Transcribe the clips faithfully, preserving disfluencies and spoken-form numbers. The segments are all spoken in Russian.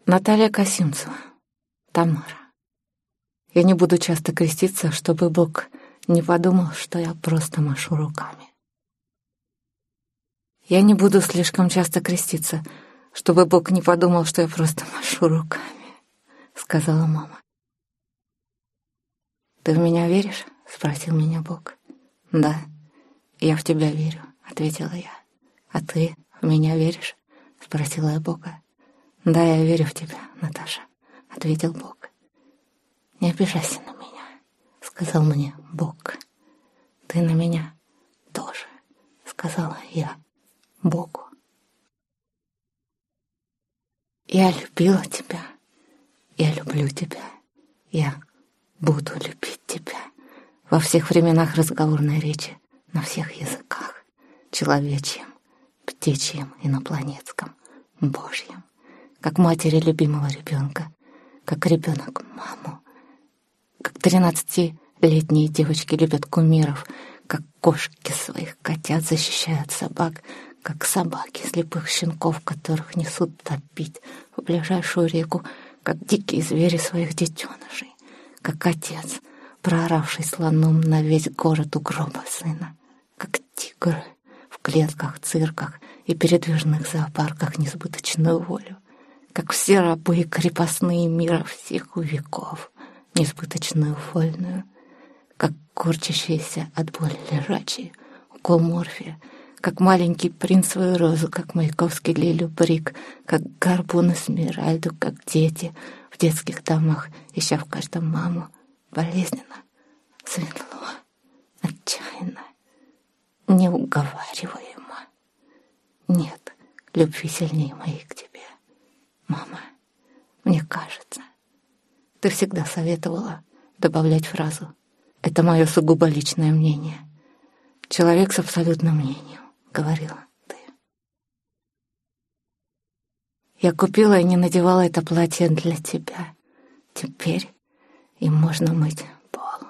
Наталья Касимцева, Тамара. Я не буду часто креститься, чтобы Бог не подумал, что я просто машу руками. Я не буду слишком часто креститься, чтобы Бог не подумал, что я просто машу руками, сказала мама. «Ты в меня веришь?» — спросил меня Бог. «Да, я в тебя верю», — ответила я. «А ты в меня веришь?» — спросила я Бога. «Да, я верю в тебя, Наташа», — ответил Бог. «Не обижайся на меня», — сказал мне Бог. «Ты на меня тоже», — сказала я Богу. Я любила тебя, я люблю тебя, я буду любить тебя во всех временах разговорной речи, на всех языках, человечьем, птичьем, инопланетском, божьем, как матери любимого ребенка, как ребенок маму, как тринадцатилетние девочки любят кумиров, как кошки своих котят защищают собак, как собаки слепых щенков, которых несут топить в ближайшую реку, как дикие звери своих детенышей, как отец, прооравший слоном на весь город у гроба сына, как тигры в клетках, цирках и передвижных зоопарках несбыточную волю, как все рабы и крепостные мира всех веков несбыточную вольную, как корчащиеся от боли лежачие, укол морфия, как маленький принц свою розу, как Маяковский Лилю Брик, как Горбун Эсмеральду, как дети в детских домах, ища в каждом маму, болезненно, светло, отчаянно, неуговариваемо. Нет любви сильнее моей к тебе, мама, мне кажется. Ты всегда советовала добавлять фразу «это мое сугубо личное мнение». Человек с абсолютным мнением, говорила ты. Я купила и не надевала это платье для тебя. Теперь им можно мыть пол.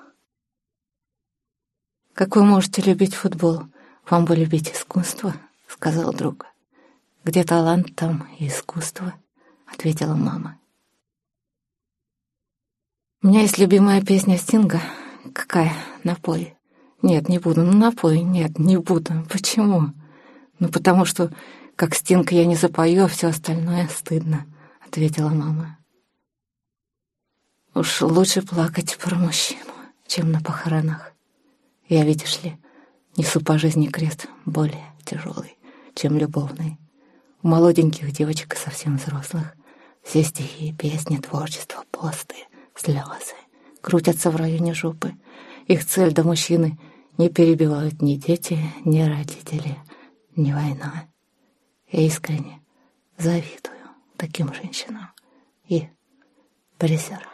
Как вы можете любить футбол? Вам бы любить искусство, сказал друг. Где талант, там и искусство, ответила мама. У меня есть любимая песня Стинга. Какая? Напой. Нет, не буду. Ну, напой. Нет, не буду. Почему? Ну, потому что, как Стинг, я не запою, а все остальное стыдно, ответила мама. Уж лучше плакать про мужчину, чем на похоронах. Я, видишь ли, несу по жизни крест более тяжелый, чем любовный. У молоденьких девочек и совсем взрослых все стихи, песни, творчество, посты, слезы крутятся в районе жопы. Их цель до мужчины не перебивают ни дети, ни родители, ни война. Я искренне завидую таким женщинам и презираю.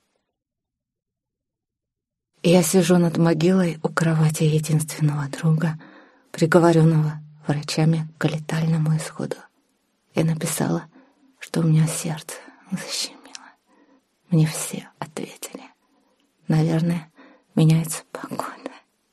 Я сижу над могилой у кровати единственного друга, приговоренного врачами к летальному исходу. Я написала, что у меня сердце защемило. Мне все ответили. Наверное, меняется погода.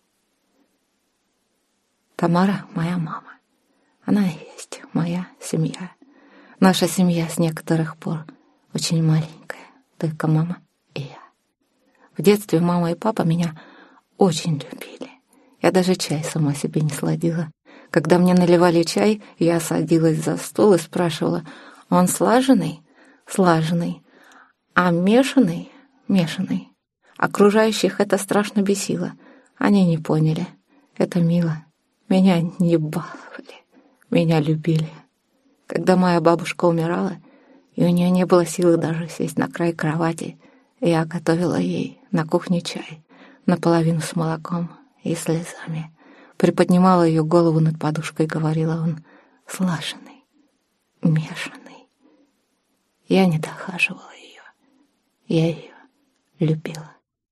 Тамара — моя мама. Она и есть моя семья. Наша семья с некоторых пор очень маленькая, только мама и я. В детстве мама и папа меня очень любили. Я даже чай сама себе не сладила. Когда мне наливали чай, я садилась за стол и спрашивала: «Он слаженный?» «Слаженный». «А мешанный?» «Мешанный». Окружающих это страшно бесило. Они не поняли. Это мило. Меня не баловали. Меня любили. Когда моя бабушка умирала, и у нее не было силы даже сесть на край кровати, я готовила ей на кухне чай, наполовину с молоком и слезами. Приподнимала ее голову над подушкой, говорила: он слаженный, мешанный. Я не дохаживала ее. Я ее любила.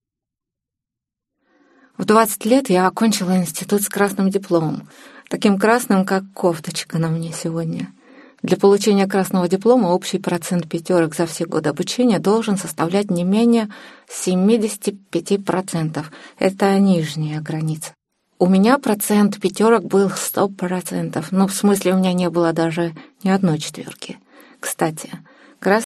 В двадцать лет я окончила институт с красным дипломом, таким красным, как кофточка на мне сегодня. Для получения красного диплома общий процент пятерок за все годы обучения должен составлять не менее семьдесят пять процентов. Это нижняя граница. У меня процент пятерок был сто процентов. Ну, в смысле, у меня не было даже ни одной четверки. Кстати, красный